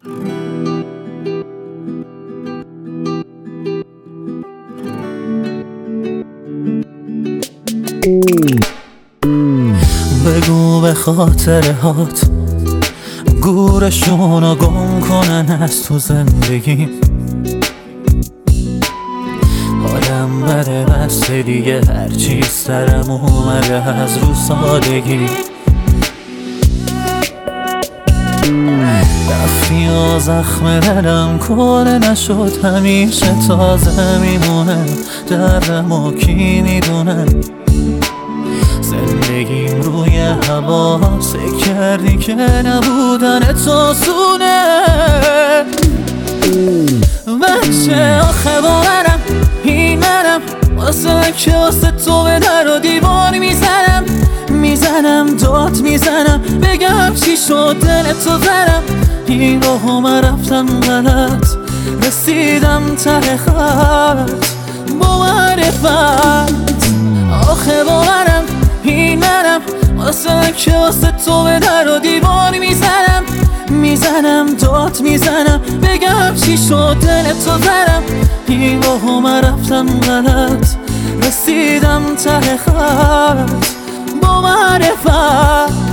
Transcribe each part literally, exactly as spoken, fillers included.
بگو به خاطرهات گورشونو گم کنن از تو زندگی. حالم بده بس دیگه هرچی سرم اومده از رو سادگی. رفتی و زخم دلم کهنه نشد، همیشه تازه میمونه دردم و کی میدونه. زندگیم روی هوا سکر کردی که نبودن تو آسونه. بچه آخه باورم این منم، واسه که واسه تو به در و دیوار میزنم میزنم داد میزنم بگم چی شد دل تو زدم. این راهو من رفتم غلط، رسیدم ته خط با معرفت. آخه باورم این منم، واسه که واسه تو به در و دیوار میزنم میزنم داد میزنم بگم چی شد دل تو زدم. این راهو من رفتم غلط، رسیدم ته خط با معرفت.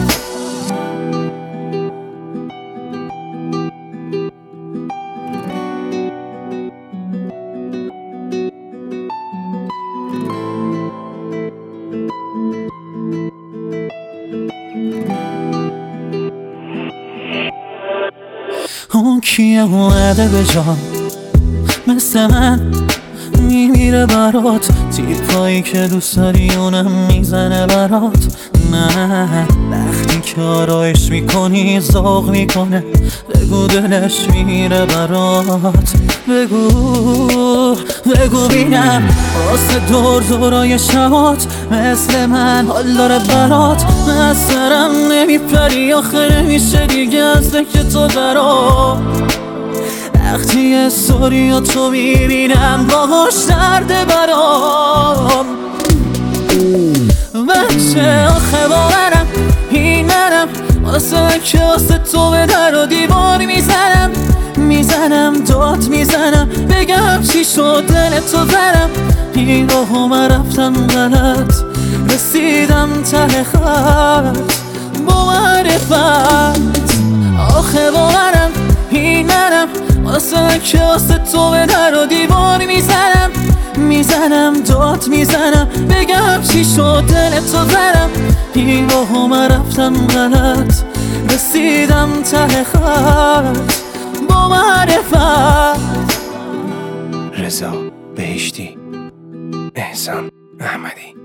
اون کیه اومده به جان مثل من میمیره برات، تیپایی که دوست داری اونم میزنه برات. نه وقتی که آرایش میکنی ذوق میکنه، بگو دلش میره برات. بگو بگو بینم واسه دور دورای شبات مثل من حال داره برات. من سرم نمیپری آخه نمیشه دیگه از دک تو درات. وقتی استوریاتو میبینم باهاش درده برام. بچه آخه باورم این منم، واسه که واسه تو به در و دیوار میزنم میزنم داد میزنم بگم چی شد دل تو زدم. این راهو من رفتم غلط، رسیدم ته خط با معرفت. آخه باورم این منم، واسه که واسه تو به در و دیوار میزنم میزنم داد میزنم بگم چی شد دل تو زدم. این راهو من رفتم غلط، رسیدم ته خط با معرفت. رضا بهشتی، احسان احمدی.